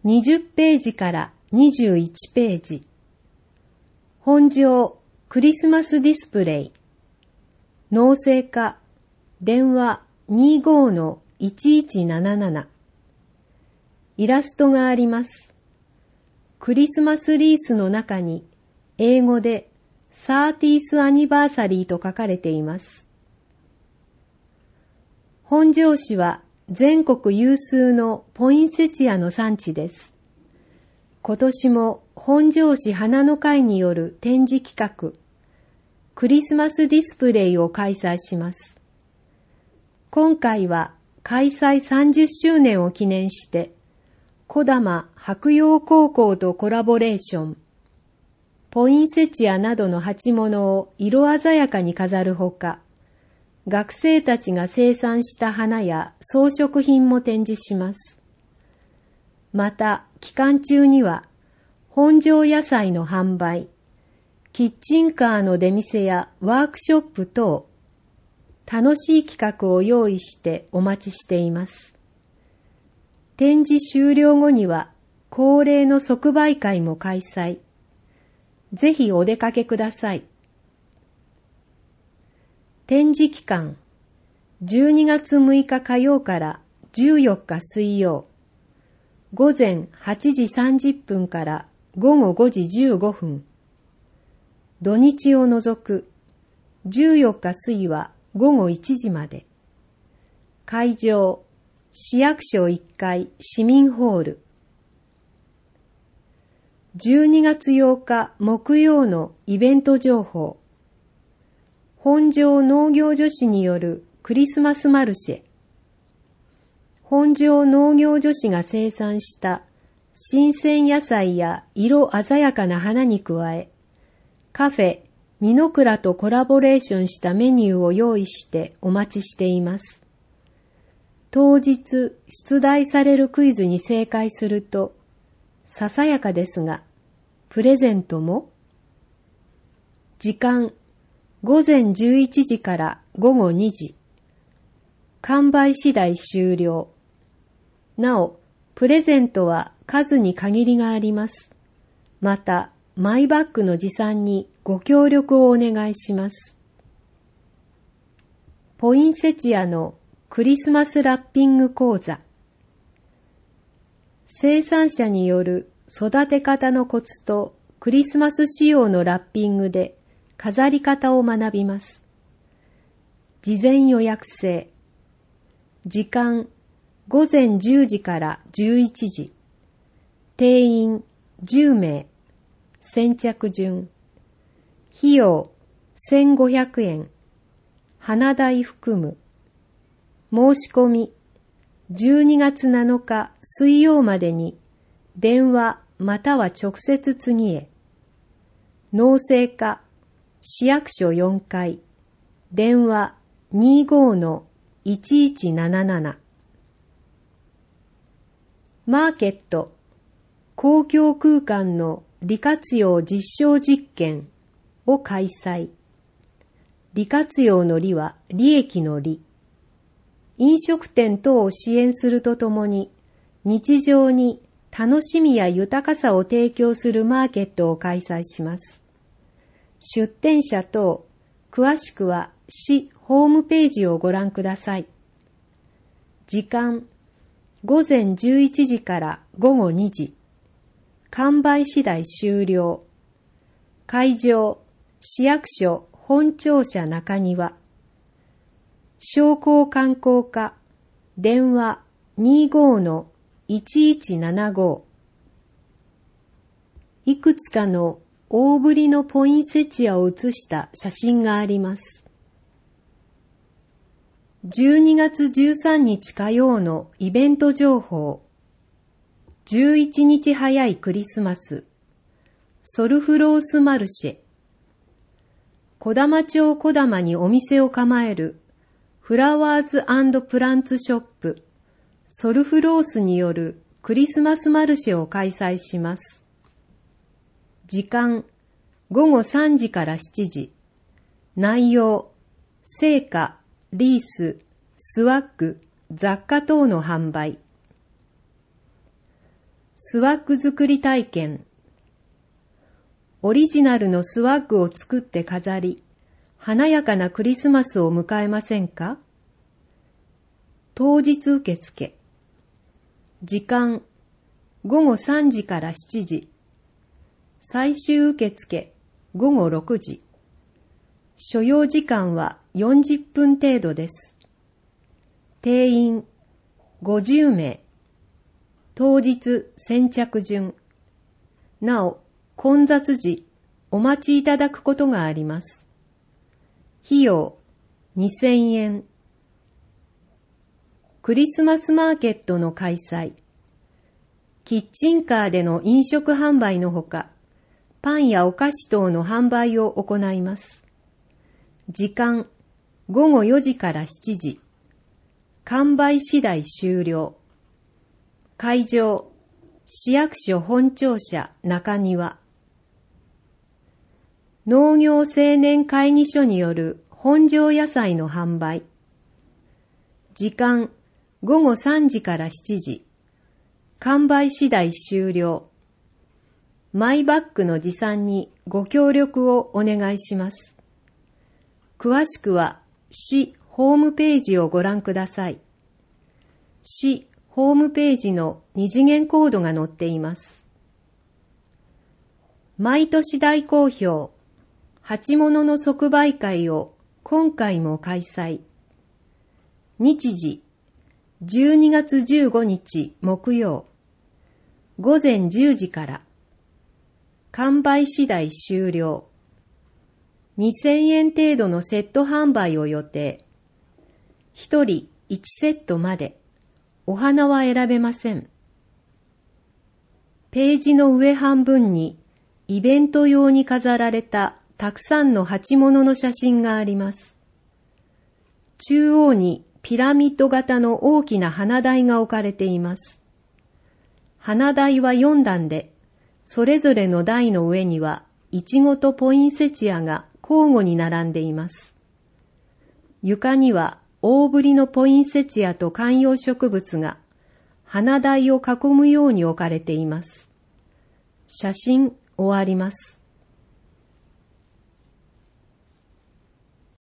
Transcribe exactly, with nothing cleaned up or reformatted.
にじゅうページからにじゅういちページ。本上クリスマスディスプレイ。納税課電話 にじゅうごのいちいちなななな。イラストがあります。クリスマスリースの中に英語でサーティースアニバーサリーと書かれています。本庄市は全国有数のポインセチアの産地です。今年も本庄市花の会による展示企画、クリスマスディスプレイを開催します。今回は開催さんじゅっしゅうねんを記念して、児玉白洋高校とコラボレーション、ポインセチアなどの鉢物を色鮮やかに飾るほか、学生たちが生産した花や装飾品も展示します。また、期間中には、本庄野菜の販売、キッチンカーの出店やワークショップ等、楽しい企画を用意してお待ちしています。展示終了後には、恒例の即売会も開催。ぜひお出かけください。展示期間、じゅうにがつむいか火曜からじゅうよっか水曜、午前はちじさんじゅっぷんから午後ごじじゅうごふん。土日を除く、じゅうよっか水は午後いちじまで。会場、市役所いっかい市民ホール。じゅうにがつようか木曜のイベント情報。本庄農業女子によるクリスマスマルシェ。本庄農業女子が生産した新鮮野菜や色鮮やかな花に加え、カフェ二の倉とコラボレーションしたメニューを用意してお待ちしています。当日出題されるクイズに正解すると、ささやかですが、プレゼントも。時間、午前じゅういちじから午後にじ。完売次第終了。なお、プレゼントは数に限りがあります。また、マイバッグの持参にご協力をお願いします。ポインセチアのクリスマスラッピング講座。生産者による育て方のコツとクリスマス仕様のラッピングで飾り方を学びます。事前予約制。時間、午前じゅうじからじゅういちじ。定員じゅうめい。先着順。費用せんごひゃくえん。花代含む。申し込みじゅうにがつなのか水曜までに電話または直接次へ。農政課市役所よんかい電話 にじゅうごのいちいちなななな。マーケット公共空間の利活用実証実験を開催。利活用の利は利益の利。飲食店等を支援するとともに、日常に楽しみや豊かさを提供するマーケットを開催します。出店者等、詳しくは市ホームページをご覧ください。時間、午前じゅういちじから午後にじ。完売次第終了。会場、市役所本庁舎中庭。商工観光課、電話 にじゅうごのいちいちななご。いくつかの大ぶりのポインセチアを写した写真があります。じゅうにがつじゅうさんにち火曜のイベント情報。じゅういちにち早いクリスマス。ソルフロースマルシェ。児玉町児玉にお店を構えるフラワーズ&プランツショップソルフロースによるクリスマスマルシェを開催します。時間、ごごさんじからしちじ。内容、生花、リース、スワッグ、雑貨等の販売。 スワッグ作り体験。オリジナルのスワッグを作って飾り、華やかなクリスマスを迎えませんか？当日受付。時間、ごごさんじからしちじ。最終受付、ごごろくじ。所要時間はよんじゅっぷん程度です。定員、ごじゅうめい。当日先着順。なお、混雑時、お待ちいただくことがあります。費用、にせんえん。クリスマスマーケットの開催。キッチンカーでの飲食販売のほか、パンやお菓子等の販売を行います。時間、ごごよじからしちじ。完売次第終了。会場、市役所本庁舎中庭。農業青年会議所による本庄野菜の販売。時間、ごごさんじからしちじ。完売次第終了。マイバッグの持参にご協力をお願いします。詳しくは市ホームページをご覧ください。市ホームページの二次元コードが載っています。毎年大好評、鉢物の即売会を今回も開催。日時、じゅうにがつじゅうごにち木曜、ごぜんじゅうじから。完売次第終了。にせんえん程度のセット販売を予定。ひとりいちセットまで。お花は選べません。ページの上半分にイベント用に飾られたたくさんの鉢物の写真があります。中央にピラミッド型の大きな花台が置かれています。花台はよんだんで、それぞれの台の上にはイチゴとポインセチアが交互に並んでいます。床には大ぶりのポインセチアと観葉植物が花台を囲むように置かれています。写真終わります。